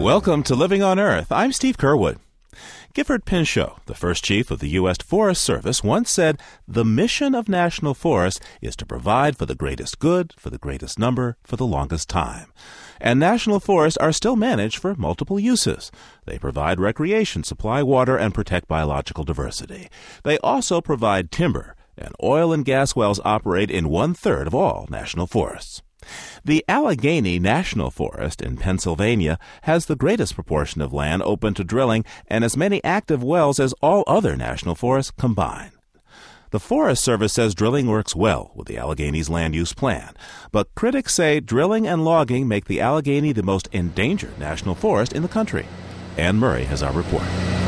Welcome to Living on Earth. I'm Steve Curwood. Gifford Pinchot, the first chief of the U.S. Forest Service, once said, "The mission of national forests is to provide for the greatest good, for the greatest number, for the longest time." And national forests are still managed for multiple uses. They provide recreation, supply water, and protect biological diversity. They also provide timber, and oil and gas wells operate in 1/3 of all national forests. The Allegheny National Forest in Pennsylvania has the greatest proportion of land open to drilling and as many active wells as all other national forests combined. The Forest Service says drilling works well with the Alleghenies land use plan, but critics say drilling and logging make the Allegheny the most endangered national forest in the country. Anne Murray has our report.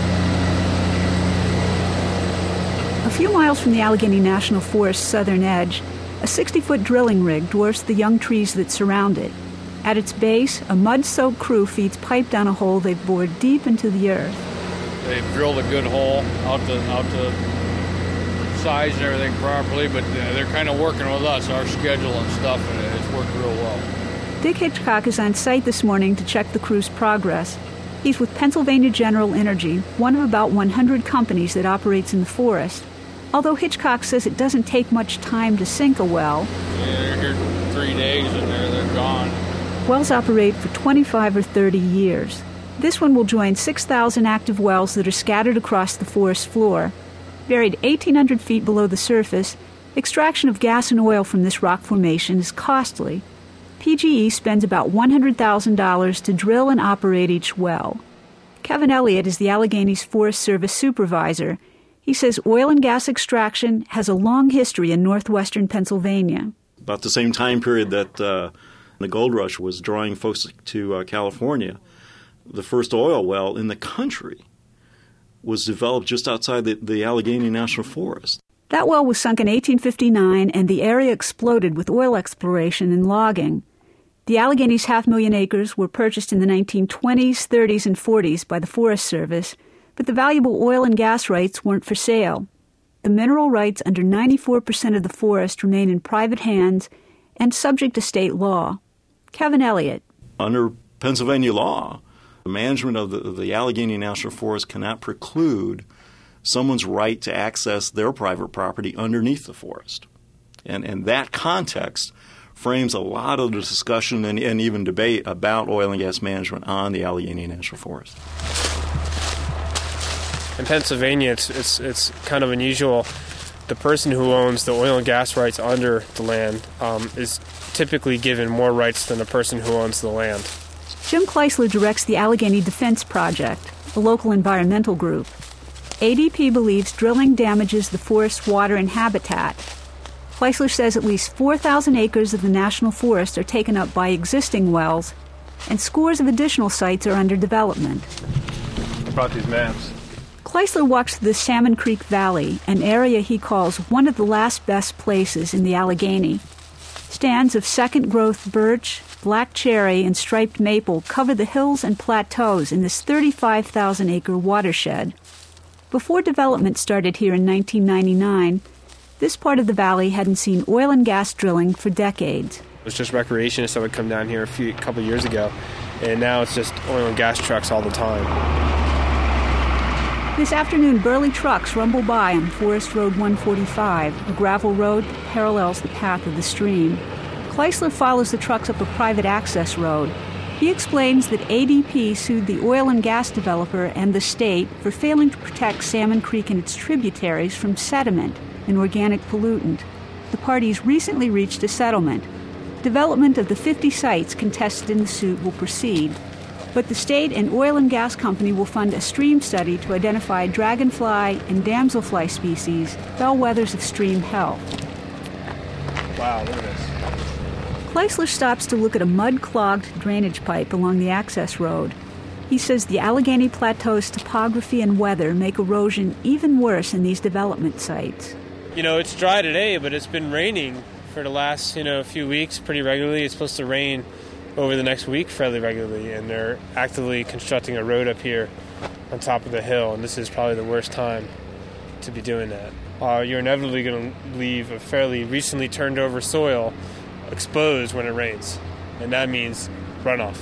A few miles from the Allegheny National Forest's southern edge, a 60-foot drilling rig dwarfs the young trees that surround it. At its base, a mud-soaked crew feeds pipe down a hole they've bored deep into the earth. They've drilled a good hole out to size and everything properly, but they're kind of working with us, our schedule and stuff, and it's worked real well. Dick Hitchcock is on site this morning to check the crew's progress. He's with Pennsylvania General Energy, one of about 100 companies that operates in the forest. Although Hitchcock says it doesn't take much time to sink a well. Yeah, they're here 3 days and they're gone. Wells operate for 25 or 30 years. This one will join 6,000 active wells that are scattered across the forest floor. Buried 1,800 feet below the surface, extraction of gas and oil from this rock formation is costly. PGE spends about $100,000 to drill and operate each well. Kevin Elliott is the Alleghenies Forest Service supervisor. He says oil and gas extraction has a long history in northwestern Pennsylvania. About the same time period that the gold rush was drawing folks to California, the first oil well in the country was developed just outside the Allegheny National Forest. That well was sunk in 1859, and the area exploded with oil exploration and logging. The Alleghenies 500,000 acres were purchased in the 1920s, 30s, and 40s by the Forest Service, but the valuable oil and gas rights weren't for sale. The mineral rights under 94% of the forest remain in private hands and subject to state law. Kevin Elliott. Under Pennsylvania law, the management of the Allegheny National Forest cannot preclude someone's right to access their private property underneath the forest. And that context frames a lot of the discussion and even debate about oil and gas management on the Allegheny National Forest. In Pennsylvania, it's kind of unusual. The person who owns the oil and gas rights under the land is typically given more rights than the person who owns the land. Jim Kleisler directs the Allegheny Defense Project, a local environmental group. ADP believes drilling damages the forest's water and habitat. Kleisler says at least 4,000 acres of the national forest are taken up by existing wells, and scores of additional sites are under development. I brought these maps. Kleisler walks the Salmon Creek Valley, an area he calls one of the last best places in the Allegheny. Stands of second-growth birch, black cherry, and striped maple cover the hills and plateaus in this 35,000-acre watershed. Before development started here in 1999, this part of the valley hadn't seen oil and gas drilling for decades. It was just recreationists that would come down here a couple years ago, and now it's just oil and gas trucks all the time. This afternoon, burly trucks rumble by on Forest Road 145, a gravel road that parallels the path of the stream. Kleisler follows the trucks up a private access road. He explains that ADP sued the oil and gas developer and the state for failing to protect Salmon Creek and its tributaries from sediment, an organic pollutant. The parties recently reached a settlement. Development of the 50 sites contested in the suit will proceed. But the state and oil and gas company will fund a stream study to identify dragonfly and damselfly species, bellwethers of stream health. Wow, look at this. Kleisler stops to look at a mud-clogged drainage pipe along the access road. He says the Allegheny Plateau's topography and weather make erosion even worse in these development sites. You know, it's dry today, but it's been raining for the last, few weeks pretty regularly. It's supposed to rain over the next week fairly regularly, and they're actively constructing a road up here on top of the hill, and this is probably the worst time to be doing that. You're inevitably going to leave a fairly recently turned over soil exposed when it rains, and that means runoff.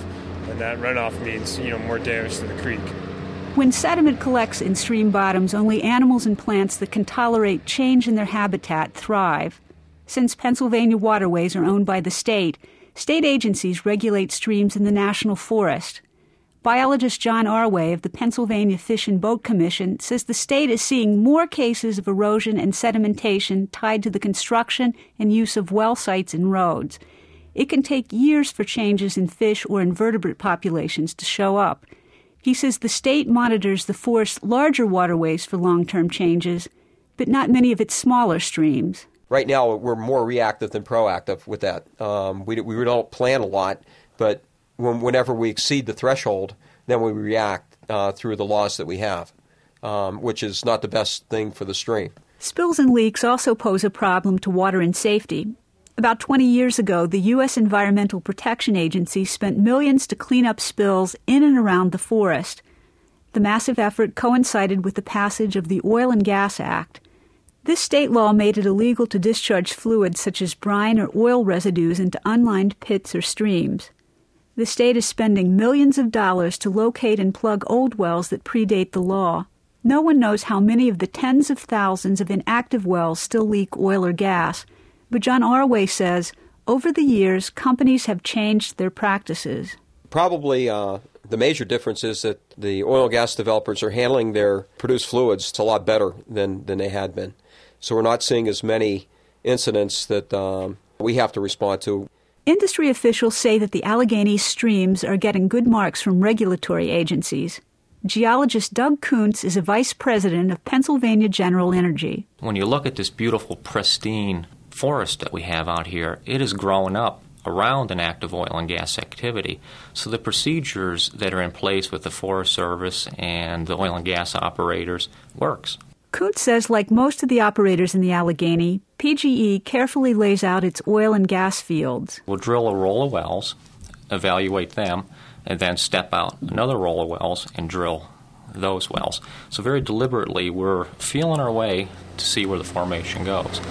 and that runoff means, more damage to the creek. When sediment collects in stream bottoms, only animals and plants that can tolerate change in their habitat thrive. Since Pennsylvania waterways are owned by the state agencies regulate streams in the National Forest. Biologist John Arway of the Pennsylvania Fish and Boat Commission says the state is seeing more cases of erosion and sedimentation tied to the construction and use of well sites and roads. It can take years for changes in fish or invertebrate populations to show up. He says the state monitors the forest's larger waterways for long-term changes, but not many of its smaller streams. Right now, we're more reactive than proactive with that. We don't plan a lot, but whenever we exceed the threshold, then we react through the laws that we have, which is not the best thing for the stream. Spills and leaks also pose a problem to water and safety. About 20 years ago, the U.S. Environmental Protection Agency spent millions to clean up spills in and around the forest. The massive effort coincided with the passage of the Oil and Gas Act. This state law made it illegal to discharge fluids such as brine or oil residues into unlined pits or streams. The state is spending millions of dollars to locate and plug old wells that predate the law. No one knows how many of the tens of thousands of inactive wells still leak oil or gas, but John Arway says, over the years, companies have changed their practices. Probably the major difference is that the oil and gas developers are handling their produced fluids a lot better than they had been. So we're not seeing as many incidents that we have to respond to. Industry officials say that the Allegheny streams are getting good marks from regulatory agencies. Geologist Doug Kuntz is a vice president of Pennsylvania General Energy. When you look at this beautiful, pristine forest that we have out here, it has grown up around an active oil and gas activity. So the procedures that are in place with the Forest Service and the oil and gas operators works. Kuntz says, like most of the operators in the Allegheny, PGE carefully lays out its oil and gas fields. We'll drill a roll of wells, evaluate them, and then step out another roll of wells and drill those wells. So very deliberately, we're feeling our way to see where the formation goes.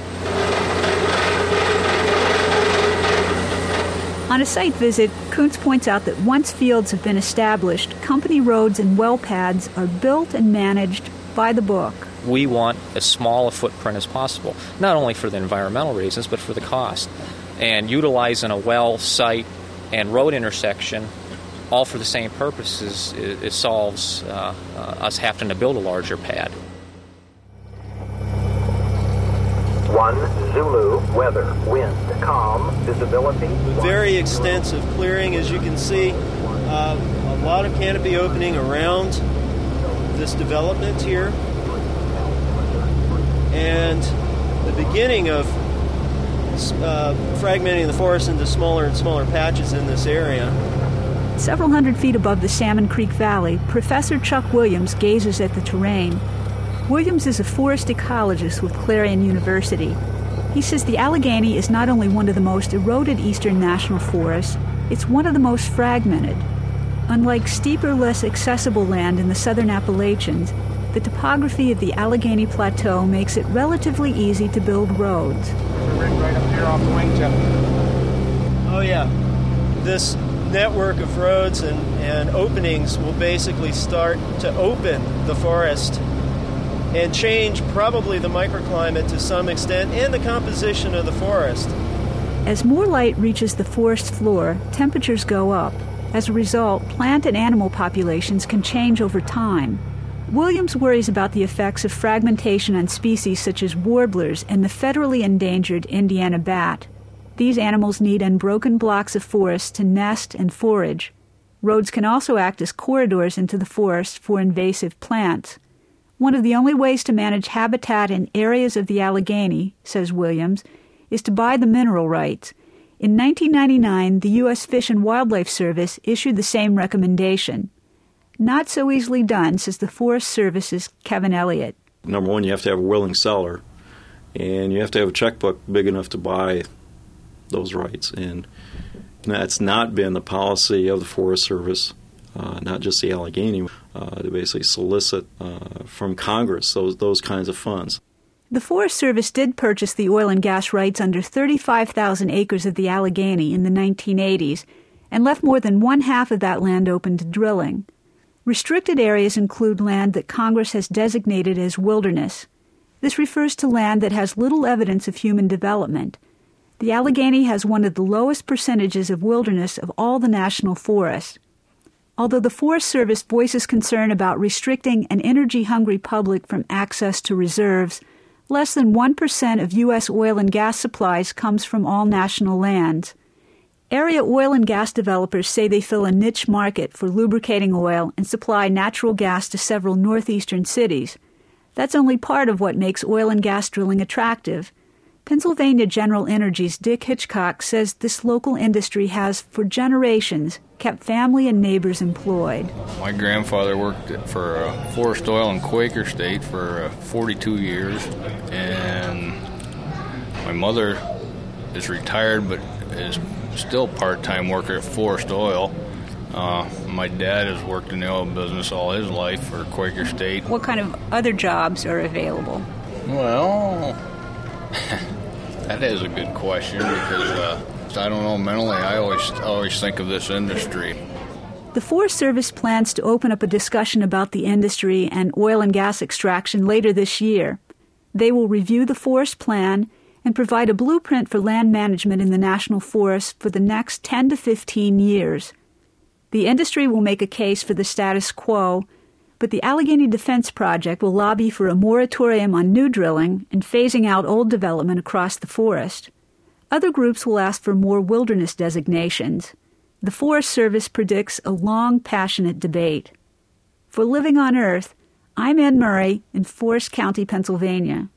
On a site visit, Kuntz points out that once fields have been established, company roads and well pads are built and managed by the book. We want as small a footprint as possible, not only for the environmental reasons, but for the cost. And utilizing a well site and road intersection, all for the same purposes, it solves us having to build a larger pad. 1 Zulu, weather, wind, calm, visibility. Very extensive clearing, as you can see. A lot of canopy opening around this development here. And the beginning of fragmenting the forest into smaller and smaller patches in this area. Several hundred feet above the Salmon Creek Valley, Professor Chuck Williams gazes at the terrain. Williams is a forest ecologist with Clarion University. He says the Allegheny is not only one of the most eroded eastern national forests, it's one of the most fragmented. Unlike steeper, less accessible land in the southern Appalachians, the topography of the Allegheny Plateau makes it relatively easy to build roads. Right up here off the wing tip. Oh yeah, this network of roads and openings will basically start to open the forest and change probably the microclimate to some extent and the composition of the forest. As more light reaches the forest floor, temperatures go up. As a result, plant and animal populations can change over time. Williams worries about the effects of fragmentation on species such as warblers and the federally endangered Indiana bat. These animals need unbroken blocks of forest to nest and forage. Roads can also act as corridors into the forest for invasive plants. One of the only ways to manage habitat in areas of the Allegheny, says Williams, is to buy the mineral rights. In 1999, the U.S. Fish and Wildlife Service issued the same recommendation. Not so easily done, says the Forest Service's Kevin Elliott. Number one, you have to have a willing seller, and you have to have a checkbook big enough to buy those rights. And that's not been the policy of the Forest Service, not just the Allegheny, to basically solicit from Congress those kinds of funds. The Forest Service did purchase the oil and gas rights under 35,000 acres of the Allegheny in the 1980s, and left more than one-half of that land open to drilling. Restricted areas include land that Congress has designated as wilderness. This refers to land that has little evidence of human development. The Allegheny has one of the lowest percentages of wilderness of all the national forests. Although the Forest Service voices concern about restricting an energy-hungry public from access to reserves, less than 1% of U.S. oil and gas supplies comes from all national lands. Area oil and gas developers say they fill a niche market for lubricating oil and supply natural gas to several northeastern cities. That's only part of what makes oil and gas drilling attractive. Pennsylvania General Energy's Dick Hitchcock says this local industry has, for generations, kept family and neighbors employed. My grandfather worked for Forest Oil in Quaker State for 42 years, and my mother is retired but is still part-time worker at Forest Oil. My dad has worked in the oil business all his life for Quaker State. What kind of other jobs are available? Well, that is a good question because I don't know, mentally I always think of this industry. The Forest Service plans to open up a discussion about the industry and oil and gas extraction later this year. They will review the forest plan and provide a blueprint for land management in the national forest for the next 10 to 15 years. The industry will make a case for the status quo, but the Allegheny Defense Project will lobby for a moratorium on new drilling and phasing out old development across the forest. Other groups will ask for more wilderness designations. The Forest Service predicts a long, passionate debate. For Living on Earth, I'm Ann Murray in Forest County, Pennsylvania.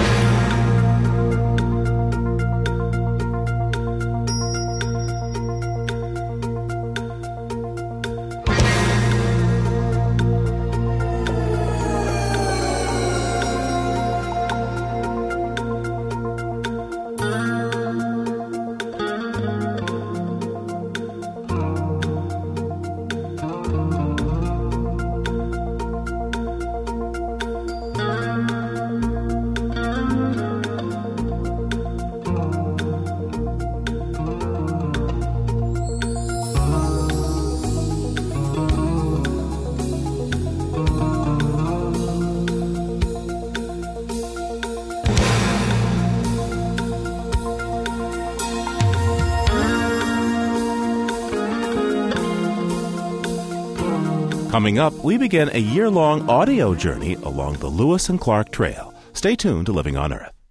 Coming up, we begin a year-long audio journey along the Lewis and Clark Trail. Stay tuned to Living on Earth.